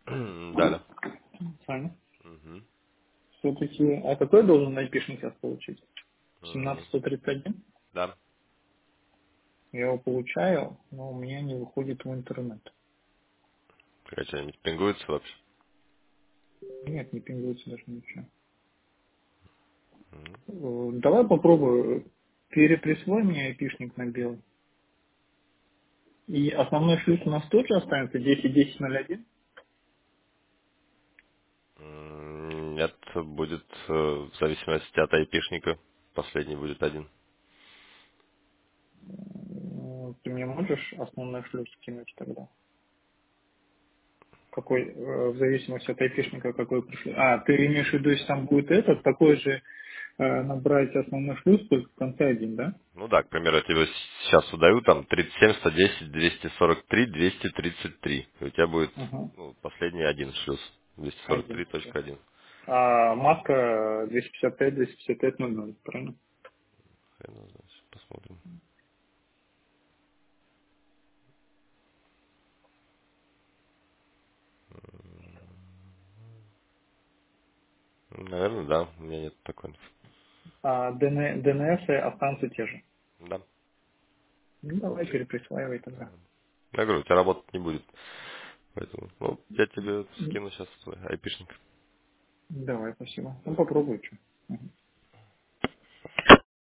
Да, да. Саня. Мгм. Все-таки, а какой должен айпишник сейчас получить? М, 17131? Да. Я его получаю, но у меня не выходит в интернет. Какая что-нибудь пингуется вообще? Нет, не пингуется даже ничего. М. Давай попробую. Переприсвой мне айпишник на белый. И основной шлюз у нас тот же останется 10.10.01? Нет, будет в зависимости от айпишника. Последний будет один. Ты мне можешь основной шлюз скинуть тогда? Какой, в зависимости от айпишника, какой пришли. А, ты имеешь в виду, если там будет этот, такой же набрать основной шлюз, только в конце один, да? Ну да, к примеру, я тебе сейчас удаю там 37, 110, 243, 233. И у тебя будет Ага, последний один шлюз. один, все. 243.1. А маска 255-255-00, правильно? Хрен его знает, сейчас посмотрим. Наверное, да. У меня нет такой инфы. А DNS останутся те же. Да. Ну, давай переприсваивай тогда. Я говорю, у тебя работать не будет. Поэтому, ну, я тебе скину сейчас свой айпишник. Давай, спасибо. Ну, попробуй, что.